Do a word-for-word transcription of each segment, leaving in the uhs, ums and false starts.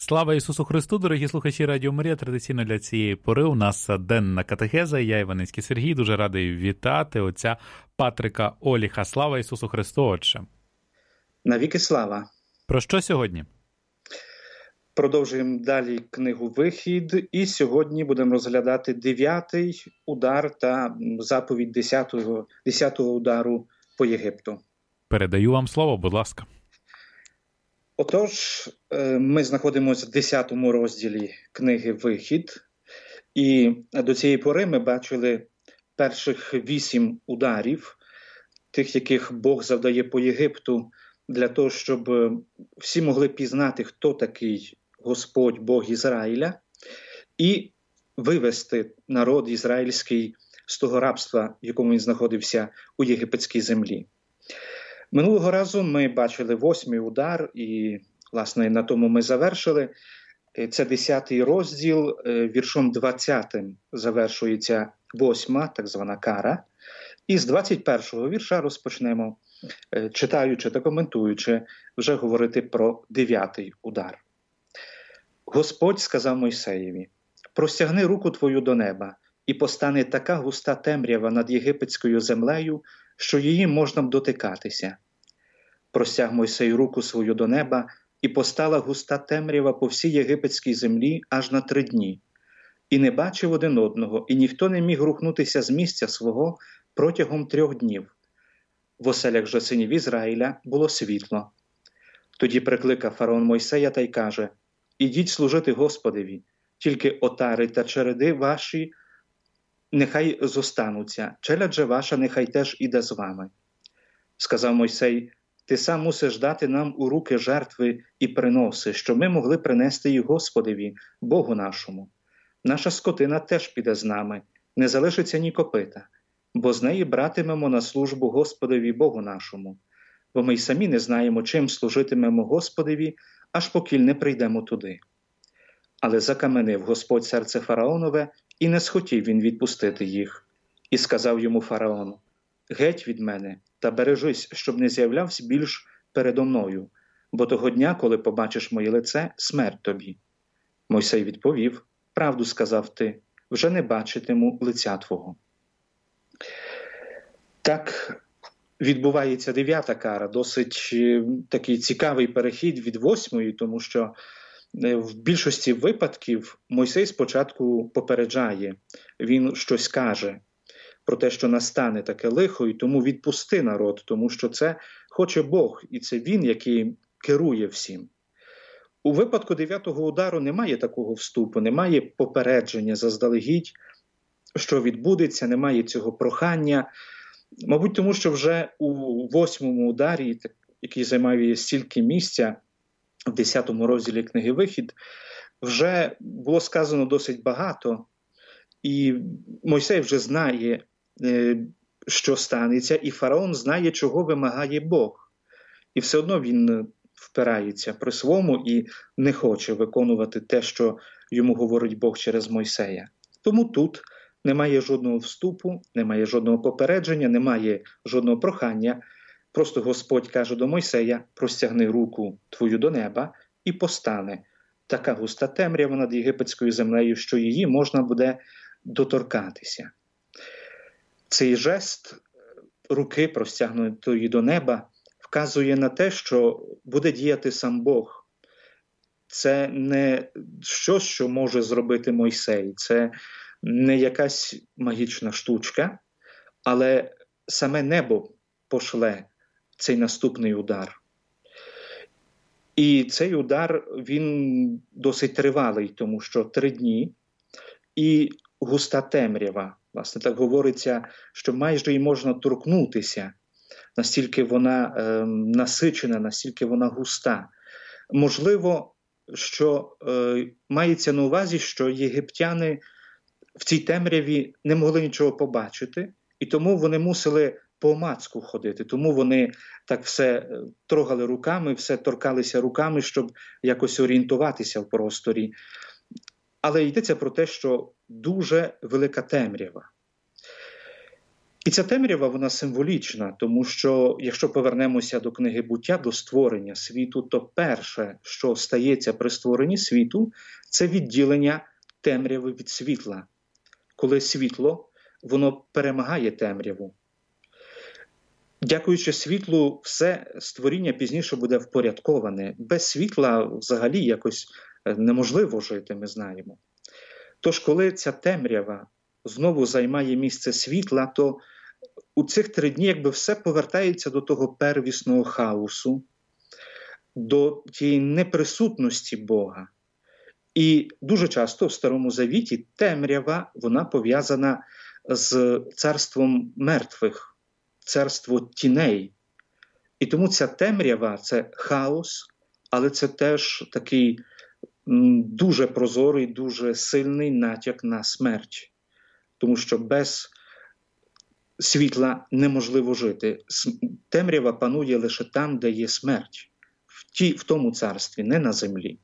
Слава Ісусу Христу, дорогі слухачі Радіо Марія. Традиційно для цієї пори у нас денна катехеза. Я, Іваницький Сергій, дуже радий вітати отця Патрика Оліха. Слава Ісусу Христу, Отче. Навіки слава. Про що сьогодні? Продовжуємо далі книгу «Вихід», і сьогодні будемо розглядати дев'ятий удар та заповідь десятого, десятого удару по Єгипту. Передаю вам слово, будь ласка. Отож, ми знаходимося в десятому розділі книги «Вихід», і до цієї пори ми бачили перших вісім ударів, тих, яких Бог завдає по Єгипту, для того, щоб всі могли пізнати, хто такий Господь, Бог Ізраїля, і вивести народ ізраїльський з того рабства, в якому він знаходився у єгипетській землі. Минулого разу ми бачили восьмий удар, і, власне, на тому ми завершили. Це десятий розділ, віршом двадцятим завершується восьма, так звана кара. І з двадцять першого вірша розпочнемо, читаючи та коментуючи, вже говорити про дев'ятий удар. Господь сказав Мойсеєві: «Простягни руку твою до неба, і постане така густа темрява над єгипетською землею, що її можна б дотикатися». Простяг Мойсей руку свою до неба, і постала густа темрява по всій єгипетській землі аж на три дні. І не бачив один одного, і ніхто не міг рухнутися з місця свого протягом трьох днів. В оселях же синів Ізраїля було світло. Тоді прикликав фараон Мойсея та й каже: «Ідіть служити Господеві, тільки отари та череди ваші нехай зостануться, челядь же ваша нехай теж іде з вами». Сказав Мойсей: «Ти сам мусиш дати нам у руки жертви і приноси, що ми могли принести їх Господеві, Богу нашому. Наша скотина теж піде з нами, не залишиться ні копита, бо з неї братимемо на службу Господеві Богу нашому. Бо ми й самі не знаємо, чим служитимемо Господеві, аж покіль не прийдемо туди». Але закаменив Господь серце фараонове, і не схотів він відпустити їх. І сказав йому фараон: «Геть від мене, та бережись, щоб не з'являвся більш передо мною, бо того дня, коли побачиш моє лице, смерть тобі». Мойсей відповів: «Правду сказав ти, вже не бачитиму лиця твого». Так відбувається дев'ята кара, досить такий цікавий перехід від восьмої, тому що в більшості випадків Мойсей спочатку попереджає, він щось каже про те, що настане таке лихо, і тому відпусти народ, тому що це хоче Бог, і це він, який керує всім. У випадку дев'ятого удару немає такого вступу, немає попередження заздалегідь, що відбудеться, немає цього прохання. Мабуть, тому що вже у восьмому ударі, який займає стільки місця, в десятому розділі книги «Вихід», вже було сказано досить багато, і Мойсей вже знає, що станеться, і фараон знає, чого вимагає Бог. І все одно він впирається при своєму і не хоче виконувати те, що йому говорить Бог через Мойсея. Тому тут немає жодного вступу, немає жодного попередження, немає жодного прохання. Просто Господь каже до Мойсея: «Простягни руку твою до неба, і постане така густа темрява над єгипетською землею, що її можна буде доторкатися». Цей жест руки, простягнутої до неба, вказує на те, що буде діяти сам Бог. Це не щось, що може зробити Мойсей, це не якась магічна штучка, але саме небо пошле цей наступний удар. І цей удар, він досить тривалий, тому що три дні і густа темрява. Власне, так говориться, що майже її можна торкнутися, настільки вона е, насичена, настільки вона густа. Можливо, що е, мається на увазі, що єгиптяни в цій темряві не могли нічого побачити, і тому вони мусили по-омацку ходити, тому вони так все трогали руками, все торкалися руками, щоб якось орієнтуватися в просторі. Але йдеться про те, що дуже велика темрява. І ця темрява, вона символічна, тому що, якщо повернемося до книги «Буття», до створення світу, то перше, що стається при створенні світу, це відділення темряви від світла. Коли світло, воно перемагає темряву. Дякуючи світлу, все створіння пізніше буде впорядковане. Без світла взагалі якось неможливо жити, ми знаємо. Тож, коли ця темрява знову займає місце світла, то у цих три дні якби все повертається до того первісного хаосу, до тієї неприсутності Бога. І дуже часто в Старому Завіті темрява, вона пов'язана з царством мертвих, царство тіней. І тому ця темрява – це хаос, але це теж такий дуже прозорий, дуже сильний натяк на смерть. Тому що без світла неможливо жити. Темрява панує лише там, де є смерть. В, ті, в тому царстві, не на землі.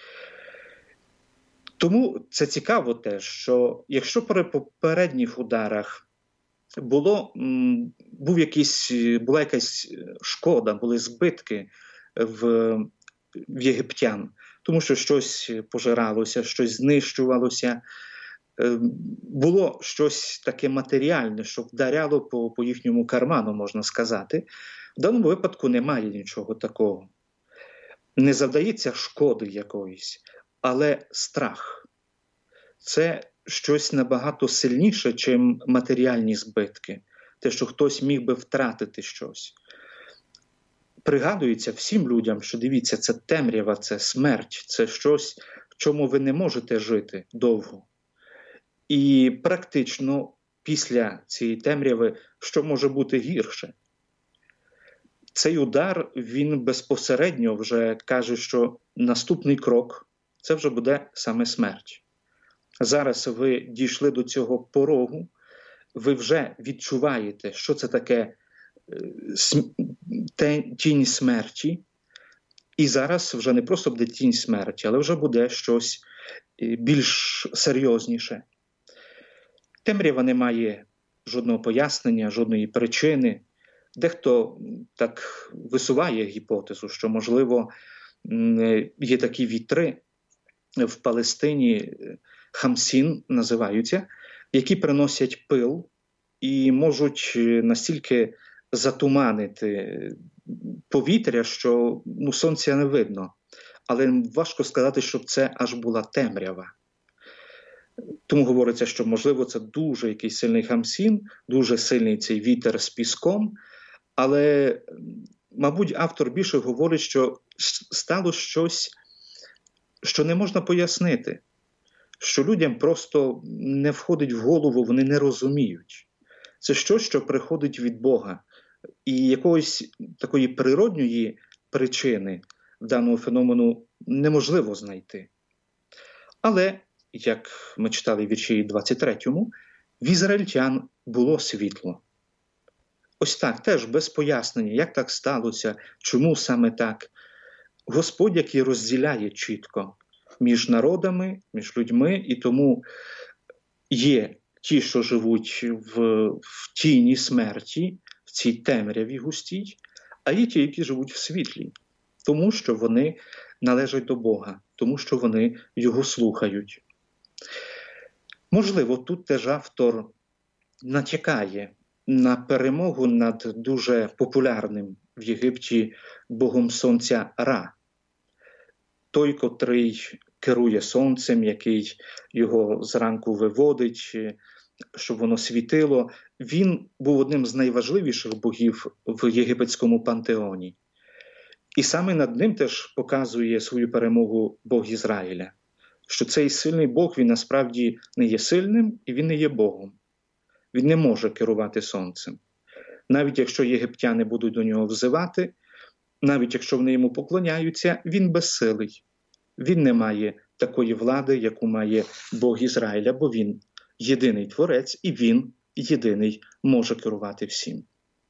Тому це цікаво те, що якщо при попередніх ударах було, був якийсь, була якась шкода, були збитки в, в єгиптян, тому що щось пожиралося, щось знищувалося, було щось таке матеріальне, що вдаряло по, по їхньому карману, можна сказати. В даному випадку немає нічого такого. Не завдається шкоди якоїсь, але страх. Це щось набагато сильніше, чим матеріальні збитки. Те, що хтось міг би втратити щось. Пригадується всім людям, що дивіться, це темрява, це смерть, це щось, в чому ви не можете жити довго. І практично після цієї темряви, що може бути гірше? Цей удар, він безпосередньо вже каже, що наступний крок – це вже буде саме смерть. Зараз ви дійшли до цього порогу, ви вже відчуваєте, що це таке тінь смерті. І зараз вже не просто буде тінь смерті, але вже буде щось більш серйозніше. Темрява не має жодного пояснення, жодної причини. Дехто так висуває гіпотезу, що, можливо, є такі вітри в Палестині, хамсін називаються, які приносять пил і можуть настільки затуманити повітря, що ну, сонця не видно. Але важко сказати, щоб це аж була темрява. Тому говориться, що, можливо, це дуже якийсь сильний хамсін, дуже сильний цей вітер з піском, але, мабуть, автор більше говорить, що стало щось, що не можна пояснити, що людям просто не входить в голову, вони не розуміють. Це щось, що приходить від Бога. І якоїсь такої природньої причини даного феномену неможливо знайти. Але, як ми читали в вірші двадцять третьому, в ізраїльтян було світло. Ось так, теж без пояснення, як так сталося, чому саме так. Господь, який розділяє чітко між народами, між людьми, і тому є ті, що живуть в, в тіні смерті, в цій темряві густій, а є ті, які живуть в світлі, тому що вони належать до Бога, тому що вони Його слухають. Можливо, тут теж автор натякає на перемогу над дуже популярним в Єгипті богом сонця Ра. Той, котрий керує сонцем, який його зранку виводить, щоб воно світило, він був одним з найважливіших богів в єгипетському пантеоні. І саме над ним теж показує свою перемогу Бог Ізраїля. Що цей сильний Бог, він насправді не є сильним і він не є Богом. Він не може керувати сонцем. Навіть якщо єгиптяни будуть до нього взивати, навіть якщо вони йому поклоняються, він безсилий. Він не має такої влади, яку має Бог Ізраїля, бо він єдиний творець і він єдиний може керувати всім.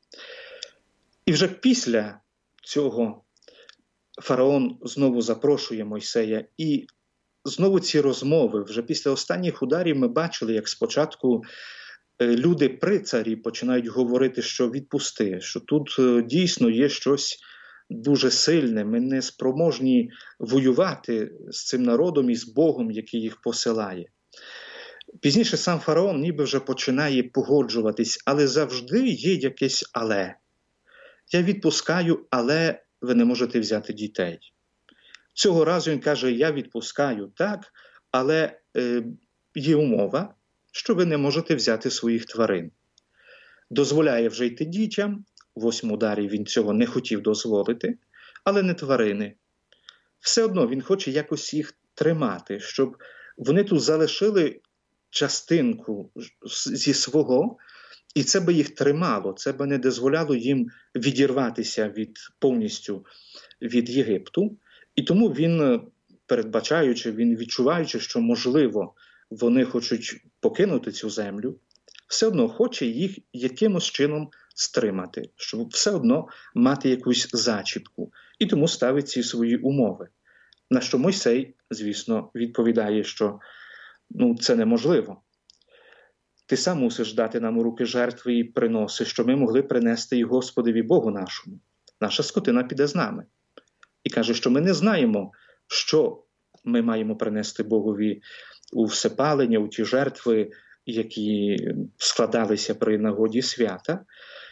І вже після цього фараон знову запрошує Мойсея, і знову ці розмови, вже після останніх ударів ми бачили, як спочатку люди при царі починають говорити, що відпусти, що тут дійсно є щось дуже сильне, ми не спроможні воювати з цим народом і з Богом, який їх посилає. Пізніше сам фараон ніби вже починає погоджуватись, але завжди є якесь «але». Я відпускаю, але ви не можете взяти дітей. Цього разу він каже, я відпускаю, так, але е, є умова, що ви не можете взяти своїх тварин. Дозволяє вже йти дітям, в восьмому ударі він цього не хотів дозволити, але не тварини. Все одно він хоче якось їх тримати, щоб вони тут залишили частинку зі свого, і це би їх тримало, це би не дозволяло їм відірватися від, повністю від Єгипту. І тому він, передбачаючи, він відчуваючи, що, можливо, вони хочуть покинути цю землю, все одно хоче їх якимось чином стримати, щоб все одно мати якусь зачіпку. І тому ставить ці свої умови. На що Мойсей, звісно, відповідає, що ну, це неможливо. Ти сам мусиш дати нам у руки жертви і приноси, що ми могли принести і Господові Богу нашому. Наша скотина піде з нами. І каже, що ми не знаємо, що ми маємо принести Богові у всепалення, у ті жертви, які складалися при нагоді свята.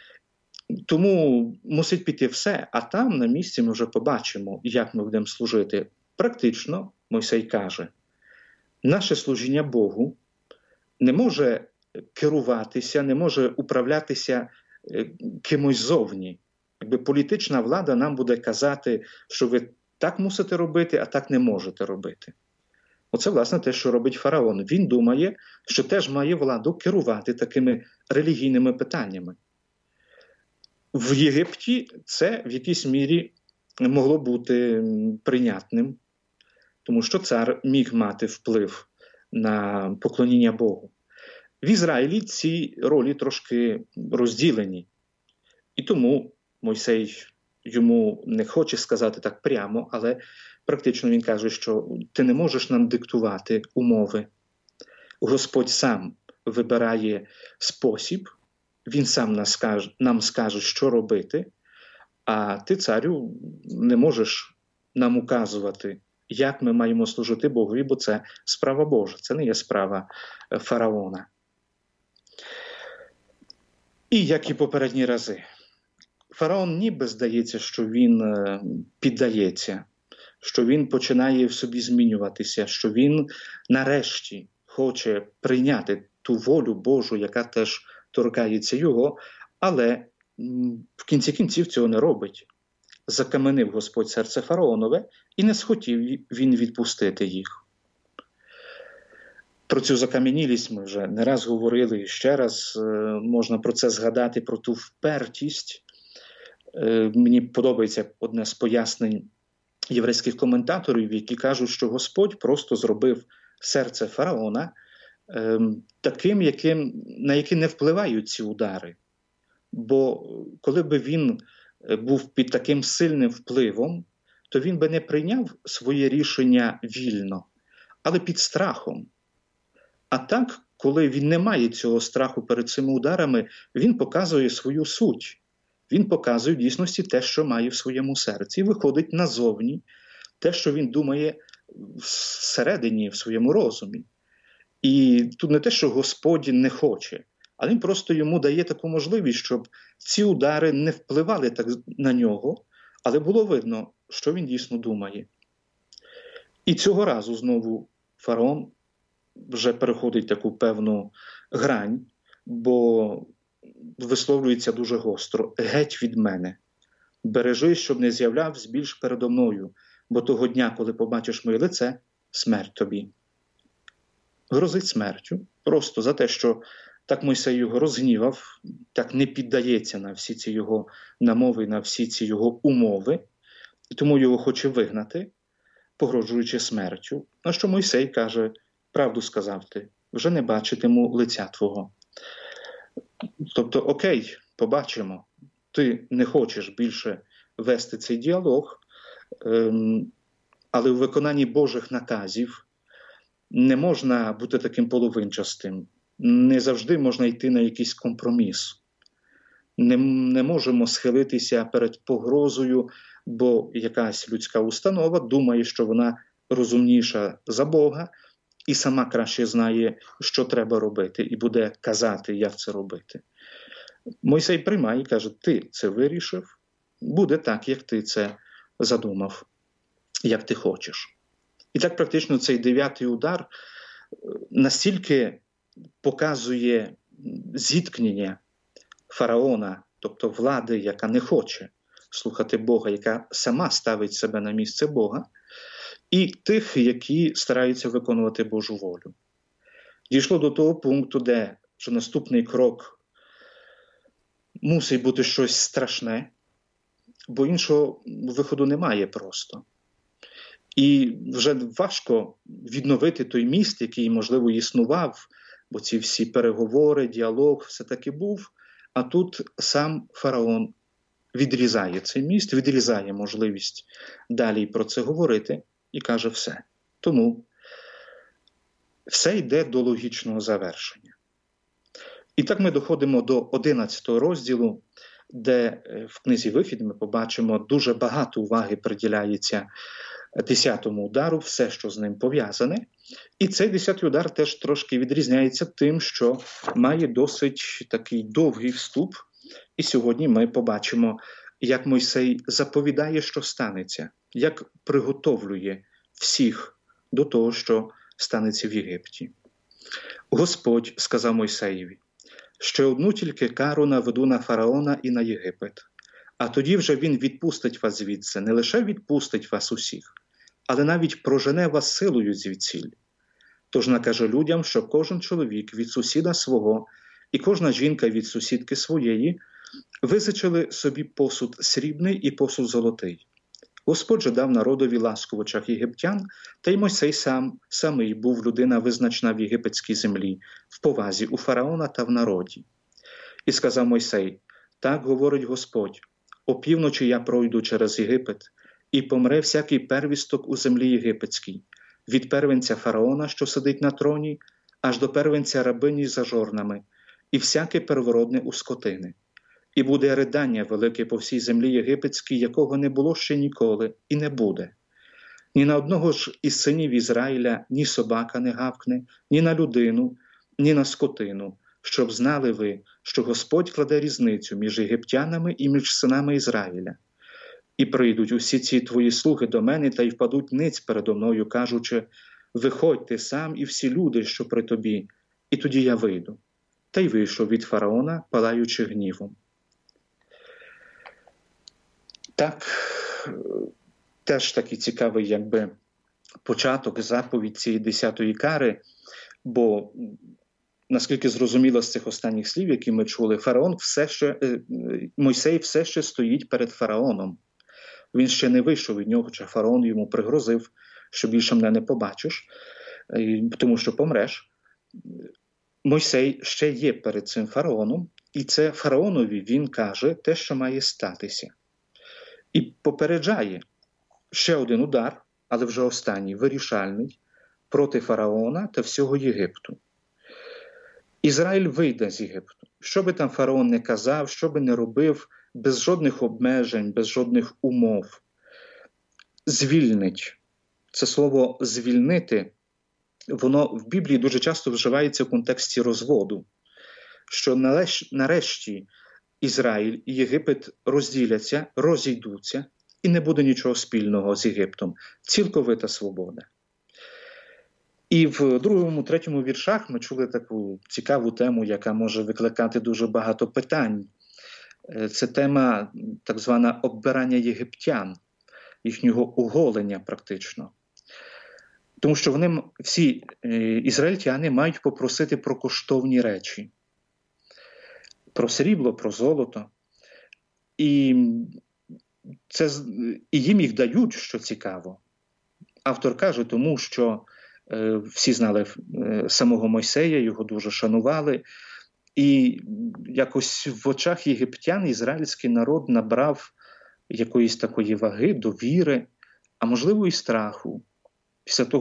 Тому мусить піти все, а там на місці ми вже побачимо, як ми будемо служити. Практично, Мойсей каже, наше служіння Богу не може керуватися, не може управлятися кимось зовні. Якби політична влада нам буде казати, що ви так мусите робити, а так не можете робити. Оце, власне, те, що робить фараон. Він думає, що теж має владу керувати такими релігійними питаннями. В Єгипті це в якійсь мірі могло бути прийнятним, тому що цар міг мати вплив на поклоніння Богу. В Ізраїлі ці ролі трошки розділені. І тому Мойсей йому не хоче сказати так прямо, але практично він каже, що ти не можеш нам диктувати умови. Господь сам вибирає спосіб, він сам нам скаже, нам скаже, що робити, а ти, царю, не можеш нам указувати, як ми маємо служити Богові, бо це справа Божа, це не є справа фараона. І як і попередні рази, фараон ніби здається, що він піддається, що він починає в собі змінюватися, що він нарешті хоче прийняти ту волю Божу, яка теж торкається його, але в кінці кінців цього не робить. Закаменив Господь серце фараонове і не схотів він відпустити їх. Про цю закам'янілість ми вже не раз говорили, і ще раз можна про це згадати, про ту впертість. Мені подобається одне з пояснень єврейських коментаторів, які кажуть, що Господь просто зробив серце фараона таким, яким, на яке не впливають ці удари. Бо коли б він був під таким сильним впливом, то він би не прийняв своє рішення вільно, але під страхом. А так, коли він не має цього страху перед цими ударами, він показує свою суть. Він показує в дійсності те, що має в своєму серці, і виходить назовні те, що він думає всередині, в своєму розумі. І тут не те, що Господь не хоче, а він просто йому дає таку можливість, щоб ці удари не впливали так на нього, але було видно, що він дійсно думає. І цього разу знову фараон вже переходить таку певну грань, бо висловлюється дуже гостро: «Геть від мене, бережи, щоб не з'являвсь більш передо мною, бо того дня, коли побачиш моє лице, смерть тобі». Грозить смертю просто за те, що так Мойсей його розгнівав, так не піддається на всі ці його намови, на всі ці його умови, і тому його хоче вигнати, погрожуючи смертю. На що Мойсей каже: «Правду сказав ти, вже не бачитиму лиця твого». Тобто, окей, побачимо, ти не хочеш більше вести цей діалог, ем, але у виконанні Божих наказів не можна бути таким половинчастим. не завжди можна йти на якийсь компроміс. Не, не можемо схилитися перед погрозою, бо якась людська установа думає, що вона розумніша за Бога і сама краще знає, що треба робити, і буде казати, як це робити. Мойсей приймає і каже, ти це вирішив, буде так, як ти це задумав, як ти хочеш. І так практично цей дев'ятий удар настільки показує зіткнення фараона, тобто влади, яка не хоче слухати Бога, яка сама ставить себе на місце Бога, і тих, які стараються виконувати Божу волю. Дійшло до того пункту, де вже наступний крок мусить бути щось страшне, бо іншого виходу немає просто. І вже важко відновити той міст, який, можливо, існував, бо ці всі переговори, діалог все-таки був, а тут сам фараон відрізає цей міст, відрізає можливість далі про це говорити і каже все. Тому все йде до логічного завершення. І так ми доходимо до одинадцятого розділу, де в книзі «Вихід» ми побачимо, дуже багато уваги приділяється десятому удару, все, що з ним пов'язане. І цей десятий удар теж трошки відрізняється тим, що має досить такий довгий вступ. І сьогодні ми побачимо, як Мойсей заповідає, що станеться, як приготовлює всіх до того, що станеться в Єгипті. Господь сказав Мойсеєві, ще одну тільки кару наведу на фараона і на Єгипет, а тоді вже він відпустить вас звідси, не лише відпустить вас усіх, але навіть прожене вас силою звідсіль. Тож накаже людям, що кожен чоловік від сусіда свого і кожна жінка від сусідки своєї визичили собі посуд срібний і посуд золотий. Господь же дав народові ласку в очах єгиптян, та й Мойсей сам, самий був людина визначена в єгипетській землі, в повазі у фараона та в народі. І сказав Мойсей, так говорить Господь, опівночі я пройду через Єгипет, і помре всякий первісток у землі єгипетській, від первенця фараона, що сидить на троні, аж до первенця рабині за жорнами, і всяке первородне у скотини. І буде ридання велике по всій землі єгипетській, якого не було ще ніколи і не буде. Ні на одного ж із синів Ізраїля ні собака не гавкне, ні на людину, ні на скотину, щоб знали ви, що Господь кладе різницю між єгиптянами і між синами Ізраїля. І прийдуть усі ці твої слуги до мене та й впадуть ниць передо мною, кажучи, виходь ти сам і всі люди, що при тобі, і тоді я вийду. Та й вийшов від фараона, палаючи гнівом. Так, теж такий цікавий якби початок, заповідь цієї десятої кари, бо, наскільки зрозуміло з цих останніх слів, які ми чули, фараон все ще, Мойсей все ще стоїть перед фараоном. Він ще не вийшов від нього, чи фараон йому пригрозив, що більше мене не побачиш, тому що помреш. Мойсей ще є перед цим фараоном, і це фараонові він каже те, що має статися. І попереджає ще один удар, але вже останній, вирішальний, проти фараона та всього Єгипту. Ізраїль вийде з Єгипту. Що би там фараон не казав, що би не робив, без жодних обмежень, без жодних умов. Звільнить. Це слово «звільнити», воно в Біблії дуже часто вживається в контексті розводу. Що нарешті Ізраїль і Єгипет розділяться, розійдуться, і не буде нічого спільного з Єгиптом. Цілковита свобода. І в другому, третьому віршах ми чули таку цікаву тему, яка може викликати дуже багато питань. Це тема так звана оббирання єгиптян, їхнього оголення практично. Тому що вони, всі ізраїльтяни мають попросити про коштовні речі. Про срібло, про золото. І, це, і їм їх дають, що цікаво. Автор каже, тому що е, всі знали е, самого Мойсея, його дуже шанували. І якось в очах єгиптян ізраїльський народ набрав якоїсь такої ваги, довіри, а можливо і страху. Після того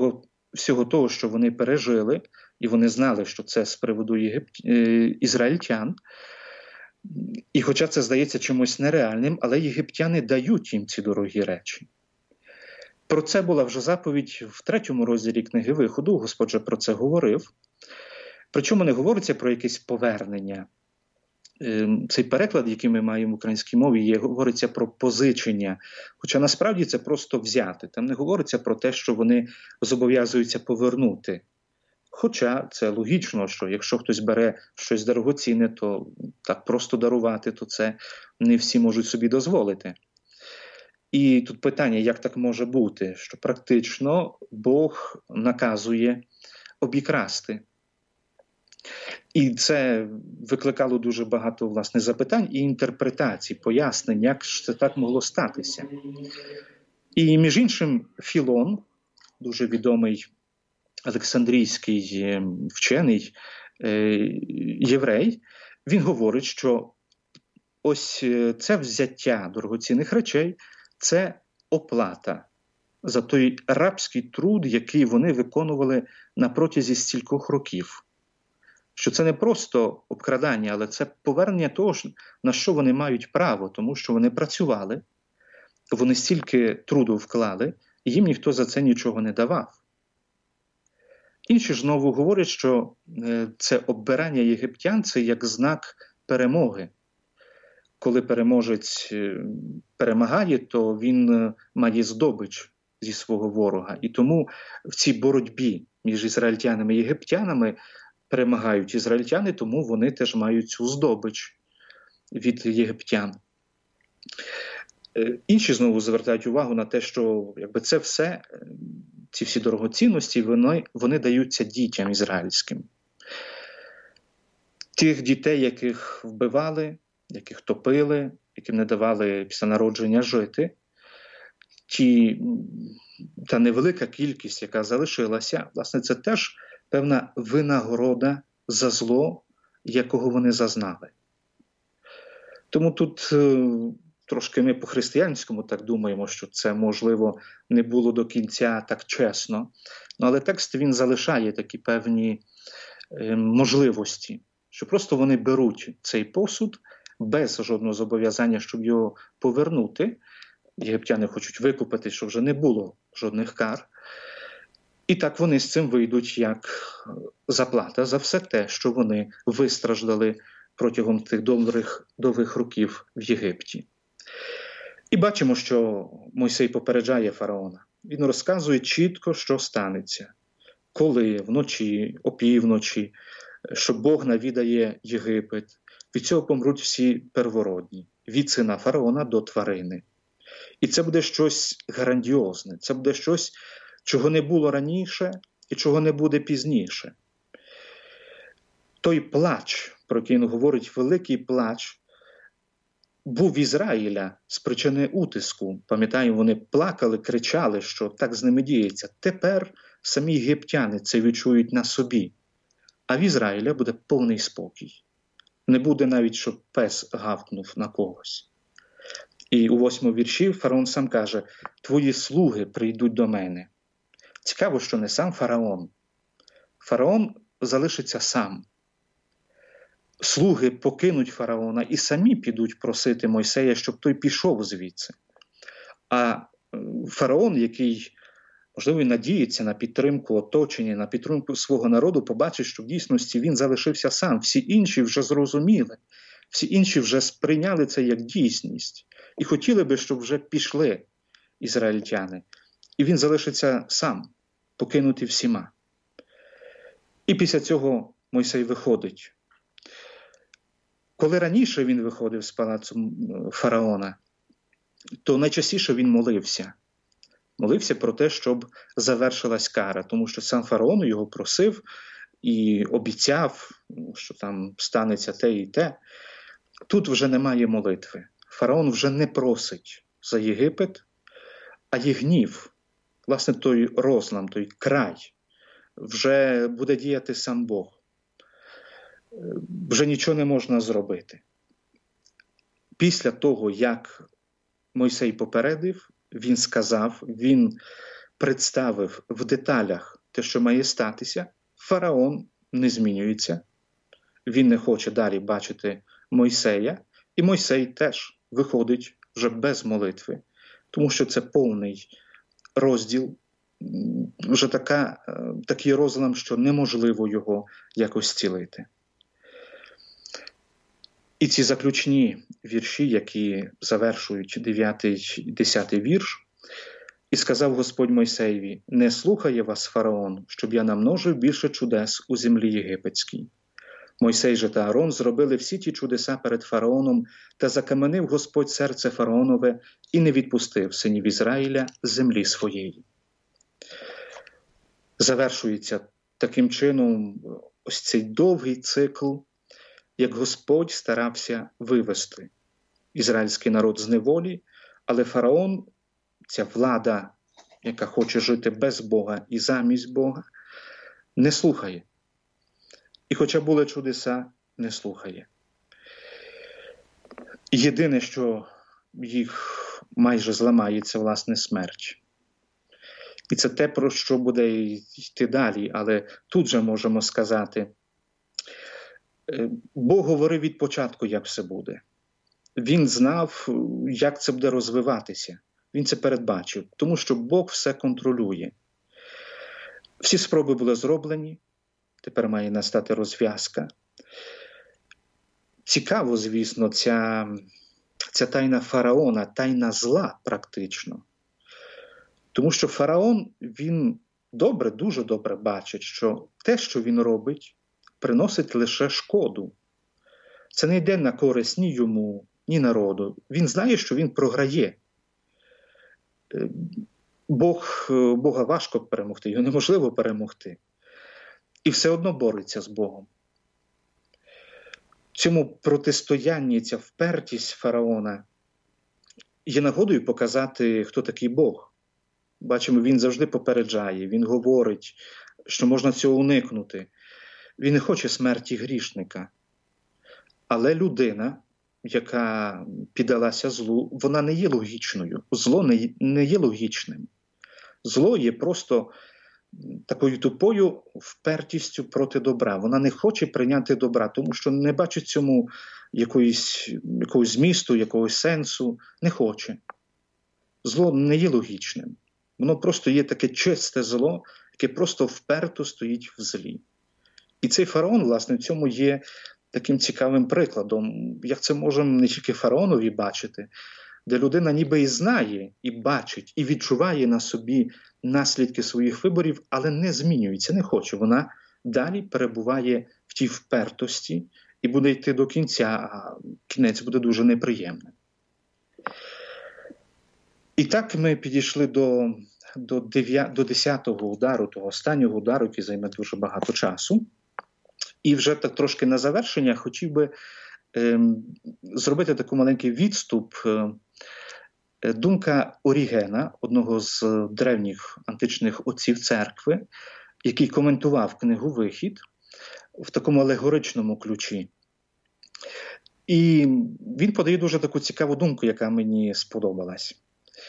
всього того, що вони пережили, і вони знали, що це з приводу єгип... ізраїльтян. І хоча це здається чимось нереальним, але єгиптяни дають їм ці дорогі речі. Про це була вже заповідь в третьому розділі книги Виходу, Господь же про це говорив. Причому не говориться про якесь повернення. Цей переклад, який ми маємо в українській мові, є, говориться про позичення. Хоча насправді це просто взяти. Там не говориться про те, що вони зобов'язуються повернути. Хоча це логічно, що якщо хтось бере щось дорогоцінне, то так просто дарувати, то це не всі можуть собі дозволити. І тут питання, як так може бути, що практично Бог наказує обікрасти. І це викликало дуже багато, власне, запитань і інтерпретацій, пояснень, як ж це так могло статися. І, між іншим, Філон, дуже відомий олександрійський вчений, єврей, він говорить, що ось це взяття дорогоцінних речей – це оплата за той рабський труд, який вони виконували на протязі стількох років. Що це не просто обкрадання, але це повернення того, на що вони мають право, тому що вони працювали, вони стільки труду вклали, і їм ніхто за це нічого не давав. Інші ж знову говорять, що це оббирання єгиптян – це як знак перемоги. Коли переможець перемагає, то він має здобич зі свого ворога. І тому в цій боротьбі між ізраїльтянами і єгиптянами перемагають ізраїльтяни, тому вони теж мають цю здобич від єгиптян. Інші знову звертають увагу на те, що якби це все, ці всі дорогоцінності, вони, вони даються дітям ізраїльським. Тих дітей, яких вбивали, яких топили, яким не давали після народження жити, ті, та невелика кількість, яка залишилася, власне, це теж певна винагорода за зло, якого вони зазнали. Тому тут трошки ми по-християнському так думаємо, що це, можливо, не було до кінця так чесно. Але текст, він залишає такі певні можливості, що просто вони беруть цей посуд без жодного зобов'язання, щоб його повернути. Єгиптяни хочуть викупити, щоб вже не було жодних кар. І так вони з цим вийдуть як заплата за все те, що вони вистраждали протягом тих довгих, довгих років в Єгипті. І бачимо, що Мойсей попереджає фараона. Він розказує чітко, що станеться. Коли, вночі, опівночі, що Бог навідає Єгипет. Від цього помруть всі первородні. Від сина фараона до тварини. І це буде щось грандіозне. Це буде щось, чого не було раніше і чого не буде пізніше. Той плач, про який він говорить, великий плач, був в Ізраїля з причини утиску. Пам'ятаємо, вони плакали, кричали, що так з ними діється. Тепер самі єгиптяни це відчують на собі. А в Ізраїля буде повний спокій. Не буде навіть, щоб пес гавкнув на когось. І у восьмому вірші фараон сам каже: «Твої слуги прийдуть до мене». Цікаво, що не сам фараон. Фараон залишиться сам. Слуги покинуть фараона і самі підуть просити Мойсея, щоб той пішов звідси. А фараон, який, можливо, і надіється на підтримку оточення, на підтримку свого народу, побачить, що в дійсності він залишився сам. Всі інші вже зрозуміли, всі інші вже сприйняли це як дійсність. І хотіли би, щоб вже пішли ізраїльтяни. І він залишиться сам, покинутий всіма. І після цього Мойсей виходить. Коли раніше він виходив з палацу фараона, то найчастіше він молився. Молився про те, щоб завершилась кара, тому що сам фараон його просив і обіцяв, що там станеться те і те. Тут вже немає молитви. Фараон вже не просить за Єгипет, а є гнів. Власне, той розлам, той край, вже буде діяти сам Бог. Вже нічого не можна зробити. Після того, як Мойсей попередив, він сказав, він представив в деталях те, що має статися, фараон не змінюється, він не хоче далі бачити Мойсея, і Мойсей теж виходить вже без молитви, тому що це повний розділ, вже така, такий розлам, що неможливо його якось зцілити. І ці заключні вірші, які завершують дев'ятий і десятий вірш, «І сказав Господь Мойсеєві, не слухає вас фараон, щоб я намножив більше чудес у землі єгипетській. Мойсей же та Аарон зробили всі ті чудеса перед фараоном, та закаменив Господь серце фараонове і не відпустив синів Ізраїля з землі своєї». Завершується таким чином ось цей довгий цикл, як Господь старався вивести ізраїльський народ з неволі, але фараон, ця влада, яка хоче жити без Бога і замість Бога, не слухає. І хоча були чудеса, не слухає. Єдине, що їх майже зламає, це, власне, смерть. І це те, про що буде йти далі, але тут же можемо сказати, Бог говорив від початку, як все буде. Він знав, як це буде розвиватися. Він це передбачив, тому що Бог все контролює. Всі спроби були зроблені, тепер має настати розв'язка. Цікаво, звісно, ця, ця тайна фараона, тайна зла практично. Тому що фараон, він добре, дуже добре бачить, що те, що він робить, приносить лише шкоду. Це не йде на користь ні йому, ні народу. Він знає, що він програє. Бог, Бога важко перемогти, його неможливо перемогти. І все одно бореться з Богом. В цьому протистоянні, ця впертість фараона є нагодою показати, хто такий Бог. Бачимо, він завжди попереджає, він говорить, що можна цього уникнути. Він не хоче смерті грішника. Але людина, яка піддалася злу, вона не є логічною. Зло не, не є логічним. Зло є просто такою тупою впертістю проти добра. Вона не хоче прийняти добра, тому що не бачить цьому якоїсь, якогось змісту, якогось сенсу. Не хоче. Зло не є логічним. Воно просто є таке чисте зло, яке просто вперто стоїть в злі. І цей фараон, власне, в цьому є таким цікавим прикладом, як це можемо не тільки фараонові бачити, де людина ніби і знає, і бачить, і відчуває на собі наслідки своїх виборів, але не змінюється, не хоче. Вона далі перебуває в тій впертості і буде йти до кінця, а кінець буде дуже неприємним. І так ми підійшли до, до, дев'я, до десятого удару, того останнього удару, який займе дуже багато часу. І вже так трошки на завершення хотів би е, зробити такий маленький відступ. Е, думка Орігена, одного з древніх античних отців церкви, який коментував книгу «Вихід» в такому алегоричному ключі. І він подає дуже таку цікаву думку, яка мені сподобалась.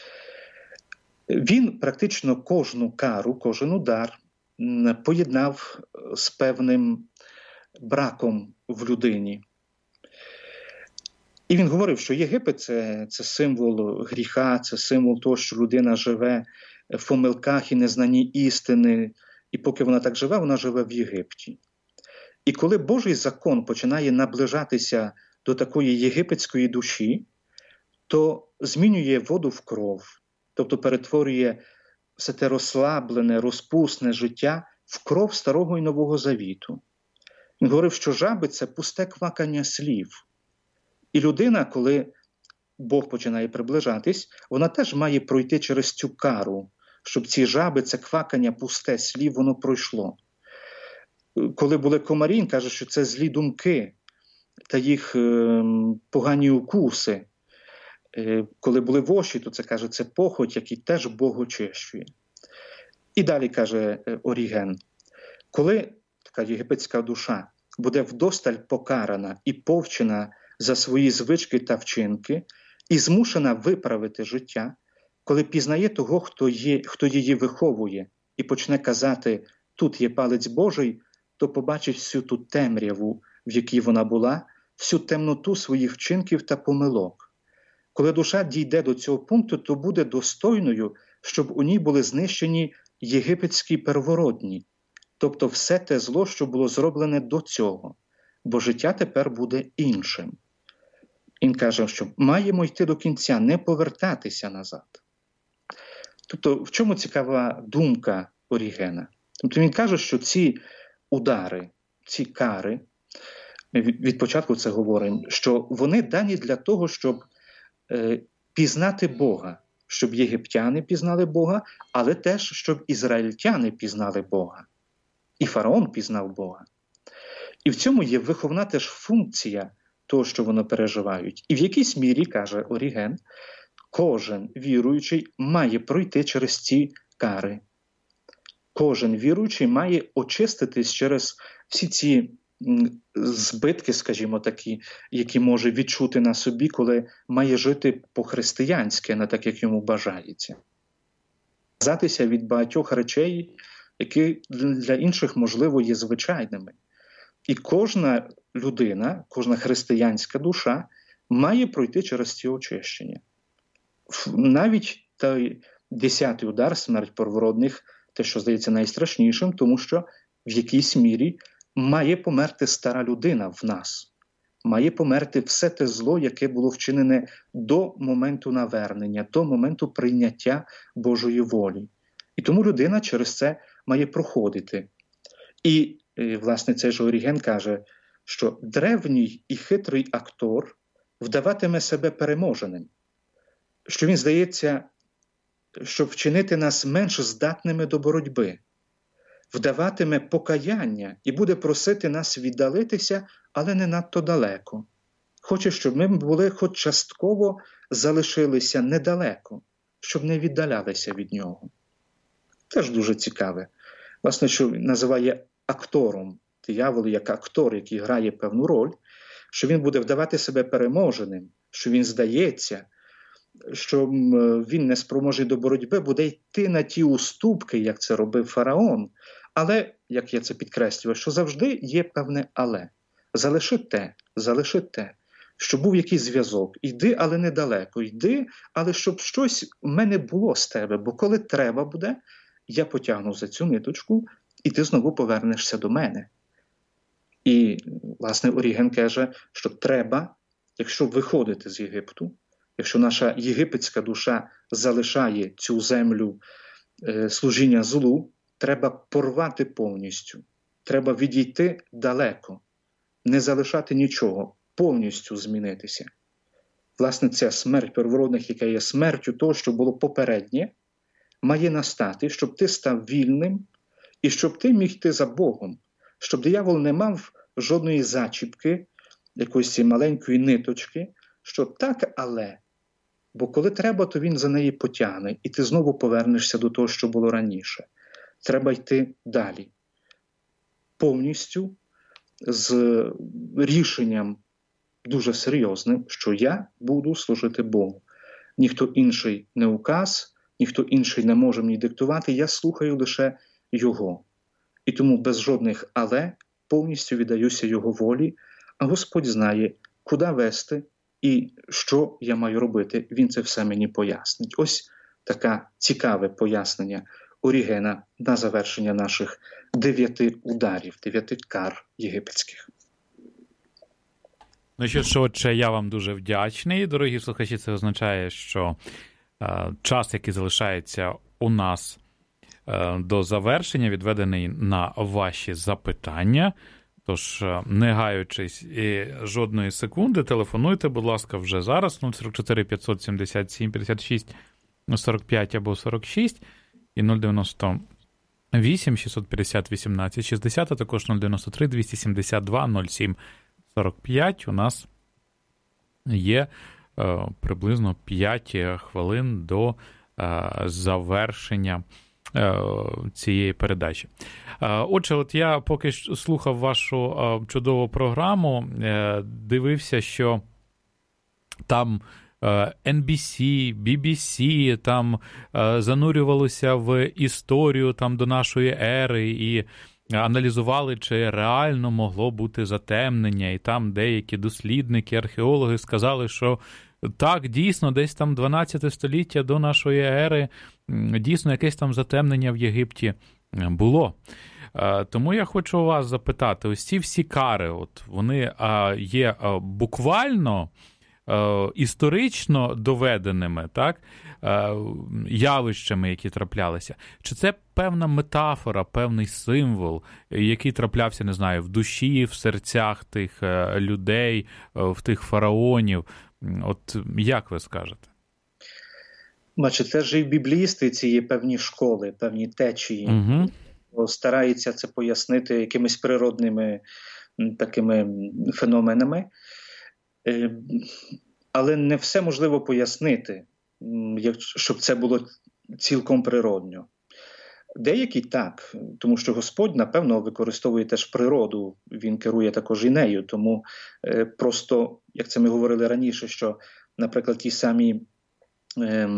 Він практично кожну кару, кожен удар поєднав з певним браком в людині. І він говорив, що Єгипет це, – це символ гріха, це символ того, що людина живе в помилках і незнанні істини, і поки вона так живе, вона живе в Єгипті. І коли Божий закон починає наближатися до такої єгипетської душі, то змінює воду в кров, тобто перетворює все те розслаблене, розпусне життя в кров Старого і Нового Завіту. Він говорив, що жаби – це пусте квакання слів. І людина, коли Бог починає приближатись, вона теж має пройти через цю кару, щоб ці жаби, це квакання пусте слів, воно пройшло. Коли були комарі, він каже, що це злі думки та їх е, погані укуси. Е, коли були воші, то це, каже, це похоть, який теж Бог очищує. І далі, каже Оріген, коли така єгипетська душа буде вдосталь покарана і повчена за свої звички та вчинки і змушена виправити життя, коли пізнає того, хто, є, хто її виховує, і почне казати тут є палець Божий, то побачить всю ту темряву, в якій вона була, всю темноту своїх вчинків та помилок. Коли душа дійде до цього пункту, то буде достойною, щоб у ній були знищені єгипетські первородні, тобто все те зло, що було зроблене до цього, бо життя тепер буде іншим. Він каже, що маємо йти до кінця, не повертатися назад. Тобто, в чому цікава думка Орігена? Тобто він каже, що ці удари, ці кари, від початку це говоримо, що вони дані для того, щоб е, пізнати Бога, щоб єгиптяни пізнали Бога, але теж, щоб ізраїльтяни пізнали Бога. І фараон пізнав Бога. І в цьому є виховна теж функція того, що вони переживають. І в якійсь мірі, каже Оріген, кожен віруючий має пройти через ці кари. Кожен віруючий має очиститись через всі ці збитки, скажімо такі, які може відчути на собі, коли має жити по-християнськи, не так, як йому бажається. Відказатися від багатьох речей, які для інших, можливо, є звичайними. І кожна людина, кожна християнська душа має пройти через ці очищення. Навіть той десятий удар, смерть первородних, те, що здається найстрашнішим, тому що в якійсь мірі має померти стара людина в нас. Має померти все те зло, яке було вчинене до моменту навернення, до моменту прийняття Божої волі. І тому людина через це має проходити. І, власне, цей же Оріген каже, що древній і хитрий актор вдаватиме себе переможеним, що він здається, щоб вчинити нас менш здатними до боротьби, вдаватиме покаяння і буде просити нас віддалитися, але не надто далеко. Хоче, щоб ми були хоч частково залишилися недалеко, щоб не віддалялися від нього. Теж дуже цікаве. Власне, що називає актором, диявол як актор, який грає певну роль, що він буде вдавати себе переможеним, що він здається, що він не спроможний до боротьби, буде йти на ті уступки, як це робив фараон. Але, як я це підкреслюю, що завжди є певне «але». Залиши те, залиши те, щоб був якийсь зв'язок. Йди, але недалеко. Йди, але щоб щось в мене було з тебе. Бо коли треба буде, я потягну за цю ниточку, і ти знову повернешся до мене. І, власне, Оріген каже, що треба, якщо виходити з Єгипту, якщо наша єгипетська душа залишає цю землю е, служіння злу, треба порвати повністю, треба відійти далеко, не залишати нічого, повністю змінитися. Власне, ця смерть первородних, яка є смертю того, що було попереднє, має настати, щоб ти став вільним і щоб ти міг йти за Богом, щоб диявол не мав жодної зачіпки, якоїсь маленької ниточки, що так, але, бо коли треба, то він за неї потягне, і ти знову повернешся до того, що було раніше. Треба йти далі. Повністю з рішенням дуже серйозним, що я буду служити Богу. Ніхто інший не указ, ніхто інший не може мені диктувати, я слухаю лише Його. І тому без жодних «але» повністю віддаюся Його волі, а Господь знає, куди вести і що я маю робити. Він це все мені пояснить. Ось таке цікаве пояснення Орігена на завершення наших дев'яти ударів, дев'яти кар єгипетських. Ну що ж, отче, я вам дуже вдячний. Дорогі слухачі, це означає, що е, час, який залишається у нас е, до завершення, відведений на ваші запитання. Тож, не гаючись і жодної секунди, телефонуйте, будь ласка, вже зараз, нуль сорок чотири п'ятсот сімдесят сім п'ятдесят шість сорок п'ять або сорок шість, і нуль дев'яносто вісім шістсот п'ятдесят вісімнадцять шістдесят, а також нуль дев'яносто три двісті сімдесят два нуль сім сорок п'ять. У нас є е, приблизно п'ять хвилин до е, завершення цієї передачі. Отже, от я поки слухав вашу чудову програму, дивився, що там ен бі сі, бі бі сі, там занурювалося в історію там до нашої ери і аналізували, чи реально могло бути затемнення, і там деякі дослідники, археологи сказали, що так, дійсно, десь там дванадцяте століття до нашої ери, дійсно, якесь там затемнення в Єгипті було. Тому я хочу у вас запитати, ось ці всі кари, от вони є буквально історично доведеними, так, явищами, які траплялися? Чи це певна метафора, певний символ, який траплявся, не знаю, в душі, в серцях тих людей, в тих фараонів? От як ви скажете? Бачите, ж і в бібліїстиці є певні школи, певні течії. Угу. Стараються це пояснити якимись природними такими феноменами. Але не все можливо пояснити, щоб це було цілком природньо. Деякі так, тому що Господь, напевно, використовує теж природу, Він керує також і нею. Тому е, просто, як це ми говорили раніше, що, наприклад, ті самі, е,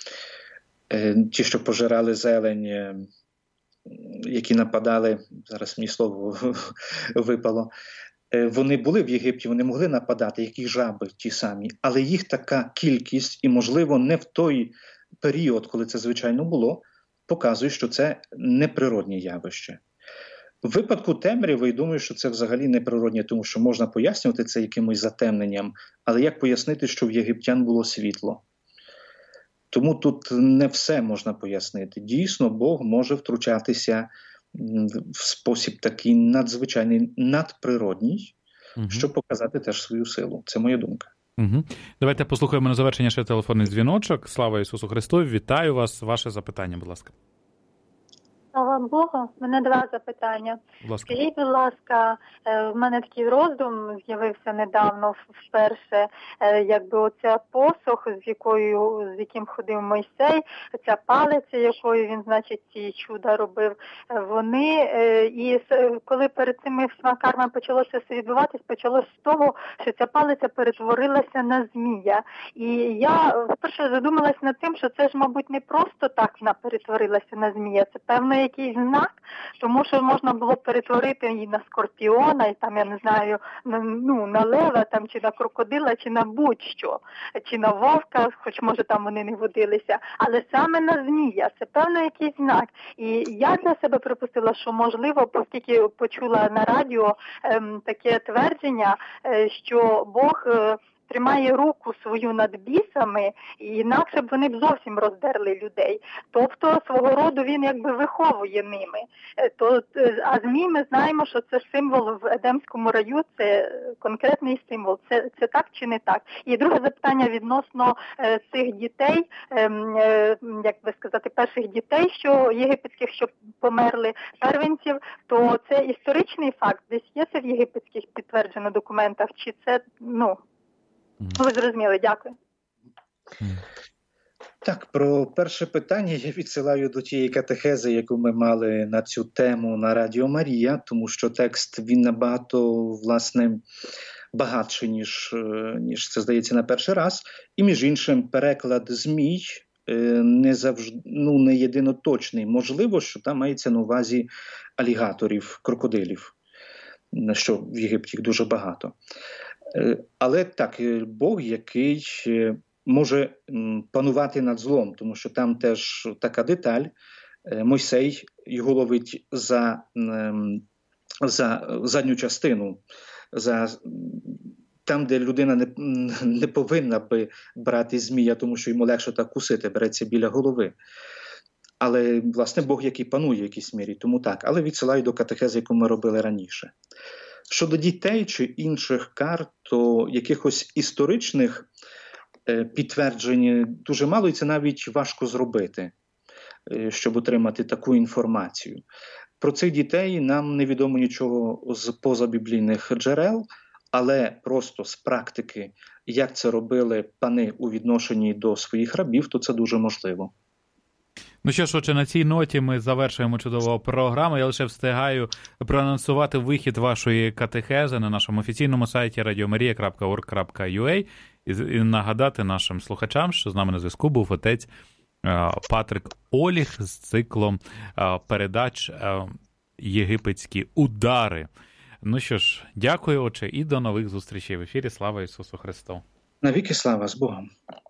е, ті, що пожирали зелень, е, які нападали, зараз мені слово випало, е, вони були в Єгипті, вони могли нападати, як і жаби ті самі, але їх така кількість, і, можливо, не в той період, коли це, звичайно, було, показує, що це неприродне явище. В випадку темряви, я думаю, що це взагалі неприродне, тому що можна пояснювати це якимось затемненням, але як пояснити, що в єгиптян було світло? Тому тут не все можна пояснити. Дійсно, Бог може втручатися в спосіб такий надзвичайний, надприродній, угу. щоб показати теж свою силу. Це моя думка. Угу. Давайте послухаємо на завершення ще телефонний дзвіночок. Слава Ісусу Христу! Вітаю вас. Ваше запитання, будь ласка. Слава Богу. У мене два запитання. Будь ласка. Скажіть, будь ласка, в мене такий роздум з'явився недавно вперше, якби оця посох, з якою, з яким ходив Мойсей, ця палиця, якою він, значить, ці чуда робив, вони, і коли перед цими кармами почалося все відбуватись, почалося з того, що ця палиця перетворилася на змія. І я вперше задумалась над тим, що це ж, мабуть, не просто так вона перетворилася на змія, це певно якийсь знак, тому що можна було перетворити її на скорпіона, і там, я не знаю, на, ну, на лева, там, чи на крокодила, чи на будь-що, чи на вовка, хоч, може, там вони не водилися, але саме на змія, це певно якийсь знак. І я для себе припустила, що, можливо, оскільки почула на радіо ем, таке твердження, е, що Бог е, тримає руку свою над бісами, і інакше б вони б зовсім роздерли людей. Тобто, свого роду він якби виховує ними. То, а змій ми знаємо, що це символ в Едемському раю, це конкретний символ. Це, це так чи не так? І друге запитання відносно е, цих дітей, е, е, як би сказати, перших дітей, що єгипетських, що померли, первенців, то це історичний факт, десь є це в єгипетських підтверджено документах, чи це, ну, ви зрозуміли, дякую. Так, про перше питання я відсилаю до тієї катехези, яку ми мали на цю тему на Радіо Марія, тому що текст, він набагато, власне, багатший, ніж, ніж це здається на перший раз. І, між іншим, переклад «змій» не завжди, ну, не єдиноточний. Можливо, що там мається на увазі алігаторів, крокодилів, що в Єгипті їх дуже багато. Але так, Бог, який може панувати над злом, тому що там теж така деталь. Мойсей його ловить за, за задню частину, за, там, де людина не, не повинна би брати змія, тому що йому легше так кусити, береться біля голови. Але, власне, Бог, який панує в якійсь мірі, тому так. Але відсилаю до катехези, яку ми робили раніше. Щодо дітей чи інших кар, то якихось історичних е, підтверджень дуже мало, і це навіть важко зробити, е, щоб отримати таку інформацію. Про цих дітей нам невідомо нічого з позабіблійних джерел, але просто з практики, як це робили пани у відношенні до своїх рабів, то це дуже можливо. Ну що ж, отже, на цій ноті ми завершуємо чудову програму. Я лише встигаю проанонсувати вихід вашої катехези на нашому офіційному сайті радіомарія крапка орг крапка ю а. І нагадати нашим слухачам, що з нами на зв'язку був отець Патрик Оліх з циклом передач «Єгипетські удари». Ну що ж, дякую, отче, і до нових зустрічей в ефірі. Слава Ісусу Христу! Навіки слава, з Богом!